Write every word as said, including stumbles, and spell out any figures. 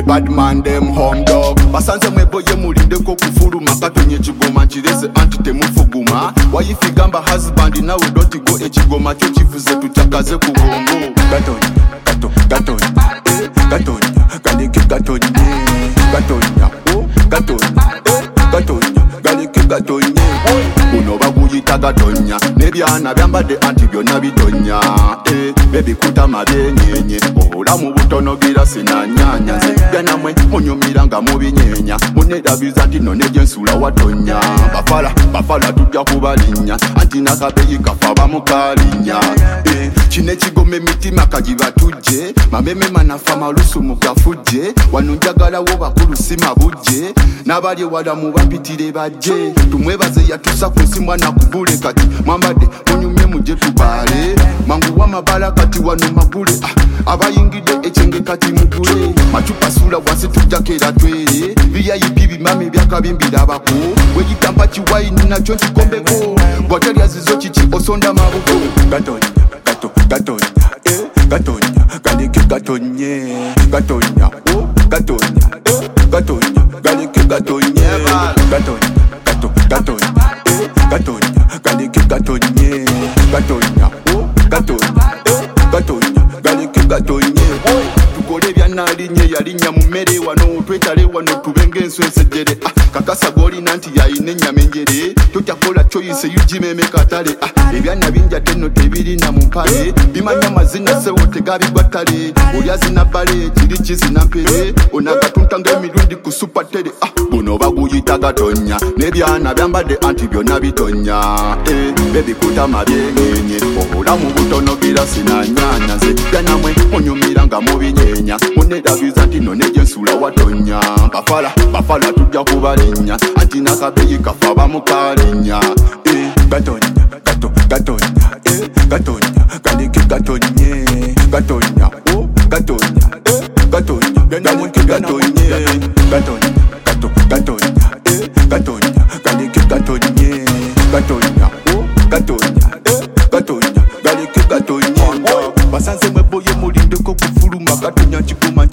bad man them home dog. Basanze mweboye mulindeko kufuluma katonye ekigoma nkireze anti temufuguma. Wayifigamba husband nawe dotigo ekigoma kyo kivuze tukyakaze ku bwongo. Gatonya, gato, gatonya, eh, gatonya, galeke gatonya, gatonya, oh, gatonya, eh, gatonya, galeke gatonya. Buno baguyita gatonya, nebyana byambadde anti byonna bitonya. Eh, baby kutama byenyenye, obulamu butono gira sinanyanya. Nze byanamwe munyumira nga mubinyenya, munerabiza nti none gyensula watonya. Bafala, bafala tujja kubalinya, anti nakabeyi kafa bamukalinya. Eh, kino ekigoma emitima kagiba tujje, mameme manafa malusu mukafujje. Wano njagalawo bakulu si mabujje, n'abali ewala mubapitire bajje. Tumwebaze yatusa ku nsi mwana kubule kati, mwambadde munyumye mujje tubaale. Mangu w'amabala kati wano magule, ah, abayingidde ekyenge kati mugule. Macupa sula wansi tujjako era twere, V I P bimami byakabimbira abako. Wegitampa kiwayini nakyo nkikombeko, bw'otalya zizo kiki osonda mabuko. Gatonya, gato, gatonya, eh, gatonya, galeke gatonye, gatonya, oh, gatonya, eh, gatonya, galeke gatonye, gatonya, gato, gatonya, eh, gatonya, galeke gatonye, gatonya, oh, gatonya, eh, gatonya, galeke gatonye. Tukole byanalinye yalinya mu mmere wano twetale wano tubenge enswensejere. Ah, kakasa golina nti yayina ennyama enjere, tokyakola choice yugimeme katale. Ah, ebyana binja teno tebirina mu mpale, bimanya mazina sewo tegabigwa ttale. Olyazina bbale kiri kizina mpere, onagatunta ng'emirundi ku supatele. Ah, buno baguyita gatonya, n'ebyana byambadde anti byonna bitonya. Eh, baby kutama byenyenye, obulamu butono gira sinanyanya. Nze byanamwe munyumira nga mubinyenya, munerabiza nti none gyensula watonya. Bafala, bafala tujja kubalinya, anti nakabeyi kafa bamukalinya. Eh, gatonya, gato, gatonya, eh, gatonya, galeke gatonye, gatonya, oh, gatonya, eh, gatonya, galeke gatonye, gatonya, gato, gatonya, eh, gatonya, galeke gatonye, gatonya, oh, gatonya, eh, gatonya, galeke gatonye. Basanze mweboye mulindeko kufuluma, gatonya nkigoma